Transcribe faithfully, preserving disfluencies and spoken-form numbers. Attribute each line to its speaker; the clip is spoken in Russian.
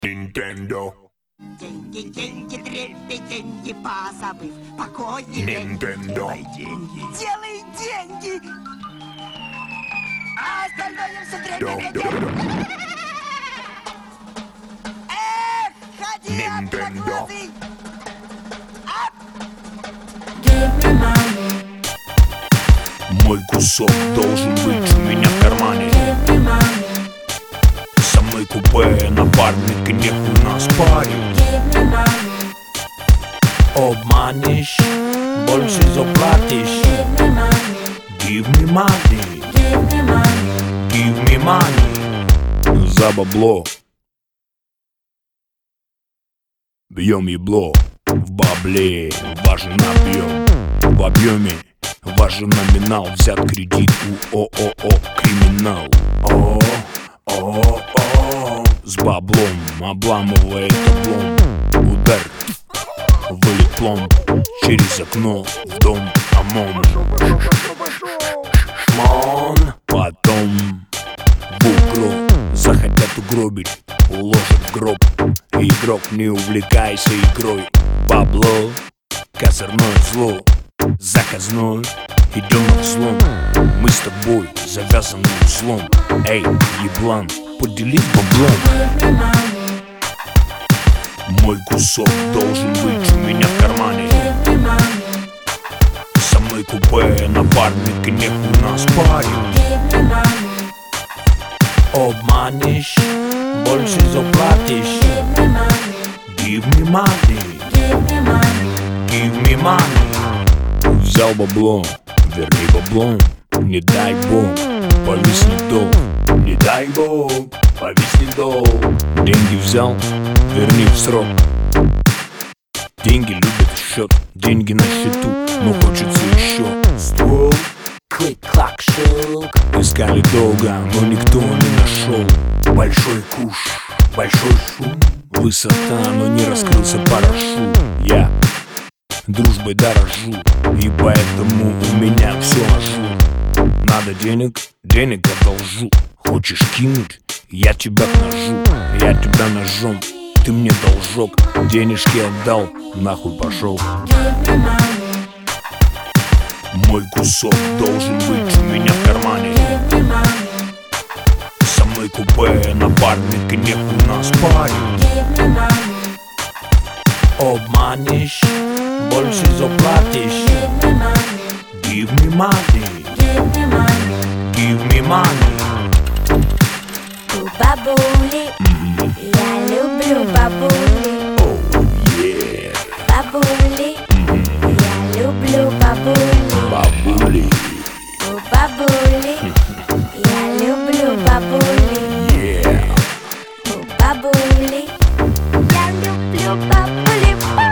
Speaker 1: Nintendo.
Speaker 2: Деньги, деньги, трепи, деньги, позабыв покой.
Speaker 1: Nintendo.
Speaker 2: Делай деньги, делай деньги, а остальное все трепи. Эх, ходи, одноглазый!
Speaker 1: Мой кусок должен быть у меня в кармане. Со мной купе, напарник, и нет у нас парень. Обманешь, больше заплатишь. Give me money, give me money. За бабло бьем ебло. В бабле важен объем. В объеме важен номинал. Взят кредит у ООО «Криминал». О, о, о, с баблом обламывает облом. Удар, вылет пломб. Через окно в дом ОМОН. Шмон. Потом в укроп захотят угробить, уложат в гроб. Игрок, не увлекайся игрой. Бабло, козырное зло. Заказной, идем на взлом. Мы с тобой завязаны узлом. Эй, еблан, поделись баблом. Мой кусок должен быть у меня в кармане. Со мной купе, напарник, и нет у нас парень. Обманешь, больше заплатишь. Give me money, give me money. Взял бабло, верни бабло. Не дай бог, повиснет долг. Не дай бог, повиснет долг. Деньги взял, верни в срок. Деньги любят счет, деньги на счету, но хочется еще. Ствол, клик-клак, щелк. Искали долго, но никто не нашел. Большой куш, большой шум. Высота, но не раскрылся парашют. Я дружбой дорожу, и поэтому у меня все ажур. Надо денег, денег одолжу. Хочешь кинуть, я тебя к ножу. Я тебя ножом, ты мне должок. Денежки отдал, нахуй пошел. Мой кусок должен быть у меня в кармане. Со мной купе, напарник, и нет у нас парень. Обманешь, больше заплатишь. Give me money, give me money.
Speaker 3: У бабули, я люблю бабули.
Speaker 1: Oh yeah.
Speaker 3: Бабули, я люблю бабули.
Speaker 1: Бабули.
Speaker 3: У бабули, я люблю бабули.
Speaker 1: Yeah.
Speaker 3: У бабули, я люблю бабули.